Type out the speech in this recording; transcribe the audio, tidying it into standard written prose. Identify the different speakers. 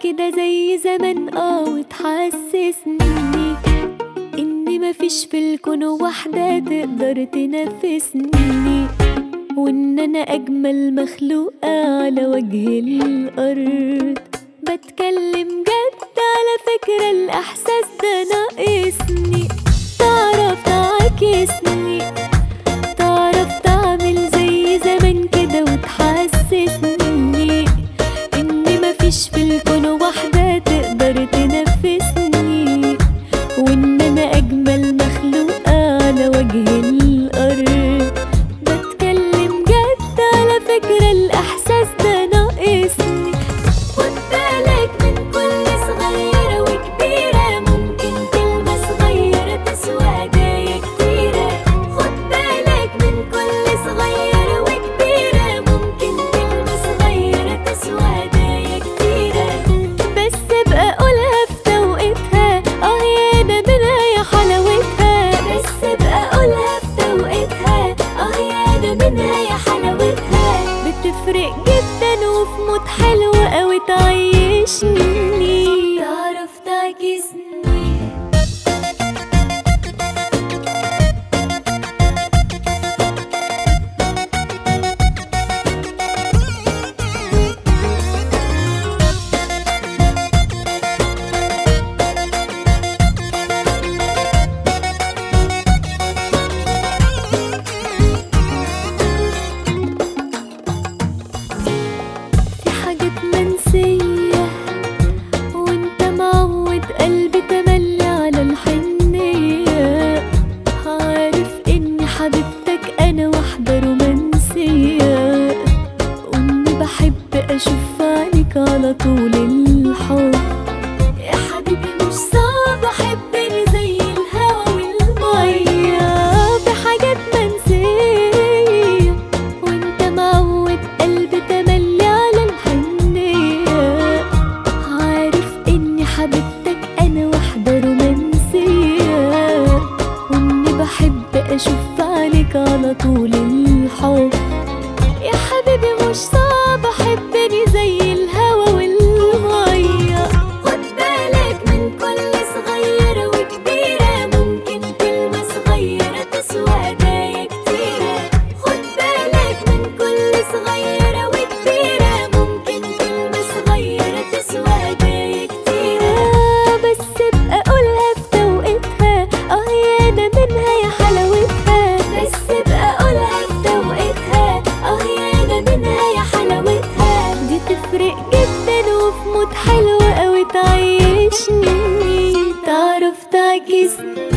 Speaker 1: كده زي زمان وتحسسني إن مفيش في الكون واحدة تقدر تنافسني، وإن أنا أجمل مخلوقة على وجه الأرض. بتكلم جد على فكرة، الإحساس ده ناقصني. تعرف تعاكسني، تعرف تعمل زي زمان كده وتحسسني إن مفيش في الكون واحدة تقدر تنافسني، وإن أنا أجمل مخلوقة على وجه الأرض. بتكلم جد على فكرة، الإحساس ده ناقصني. خد بالك من كل صغيرة وكبيرة، ممكن كلمة صغيرة تسوى هدايا كتيرة. خد بالك من كل صغيرة وكبيرة، ممكن كلمة صغيرة تسوى هدايا كتيرة. بس ابقى قولها في توقيتها، يا انا منها يا حلاوتها. بس ابقى قولها في توقيتها، يا انا منها يا حلاوتها. بتفرق جدا وفي مود حلو اوي تعيشني. تعرف تعكسني. في حاجات منسية وانت معود قلبي تملي على الحنية. عارف اني حبيبتك انا واحدة رومانسية، واني بحب اشوف عينيك على طول الحب. يا حبيبي مش صعب احبني زي الهوا والمية. في حاجات منسية وانت معود قلبي تملي على الحنية. عارف اني حبيبتك انا واحدة رومانسية، واني بحب اشوف عليك على طول الحب. يا حبيبي مش صعب احبني زي الهوا والمية. خد بالك من كل صغيرة وكبيرة، ممكن كلمة صغيرة تسوى هدايا كتيرة. خد بالك من كل صغيرة وكبيرة، ممكن كلمة صغيرة تسوى هدايا كتيرة. بس ابقى قولها في توقيتها، يا انا منها يا حلاوتها. بس ابقى قولها في توقيتها، يا انا منها يا حلاوتها. دي تفرق جدا وفي مود حلو اوي تعيشني. تعرف تعكسني.